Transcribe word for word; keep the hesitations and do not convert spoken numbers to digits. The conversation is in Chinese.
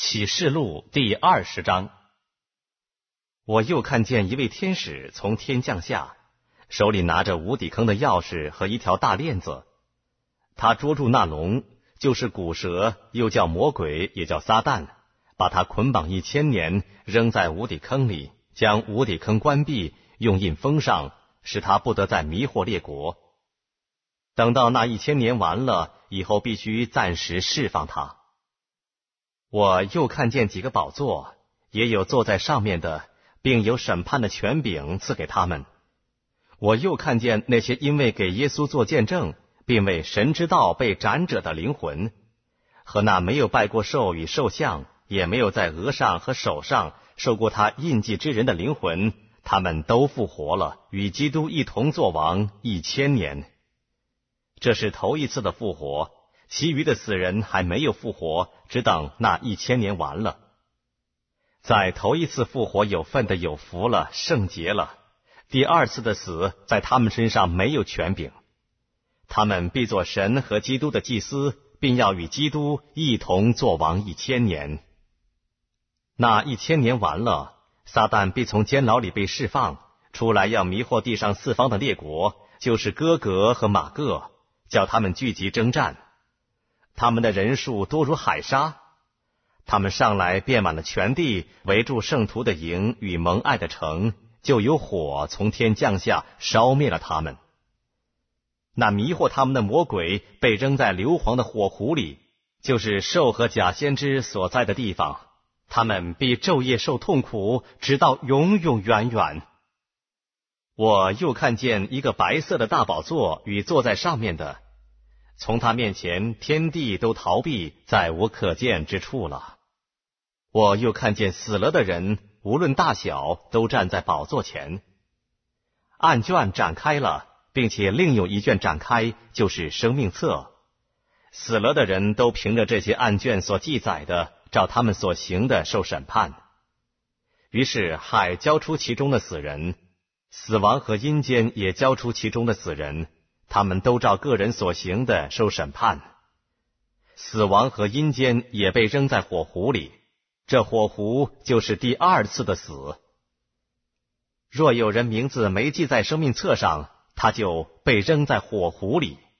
启示录第二十章。我又看见一位天使从天降下，手里拿着无底坑的钥匙和一条大链子。他捉住那龙，就是古蛇，又叫魔鬼，也叫撒旦，把他捆绑一千年，扔在无底坑里，将无底坑关闭，用印封上，使他不得再迷惑列国。等到那一千年完了以后，必须暂时释放他。我又看见几个宝座，也有坐在上面的，并有审判的权柄赐给他们。我又看见那些因为给耶稣做见证，并为神之道被斩者的灵魂，和那没有拜过兽与兽像，也没有在额上和手上受过他印记之人的灵魂，他们都复活了，与基督一同作王一千年。这是头一次的复活，其余的死人还没有复活，只等那一千年完了。在头一次复活有份的有福了，圣洁了。第二次的死在他们身上没有权柄，他们必做神和基督的祭司，并要与基督一同作王一千年。那一千年完了，撒旦必从监牢里被释放出来，要迷惑地上四方的列国，就是哥格和马各，叫他们聚集征战。他们的人数多如海沙，他们上来遍满了全地，围住圣徒的营与蒙爱的城，就有火从天降下，烧灭了他们。那迷惑他们的魔鬼被扔在硫磺的火湖里，就是兽和假先知所在的地方，他们必昼夜受痛苦，直到永永远远。我又看见一个白色的大宝座与坐在上面的，从他面前天地都逃避，再无可见之处了。我又看见死了的人，无论大小，都站在宝座前。案卷展开了，并且另有一卷展开，就是生命册。死了的人都凭着这些案卷所记载的，照他们所行的受审判。于是海交出其中的死人，死亡和阴间也交出其中的死人，他们都照个人所行的受审判。死亡和阴间也被扔在火湖里，这火湖就是第二次的死。若有人名字没记在生命册上，他就被扔在火湖里。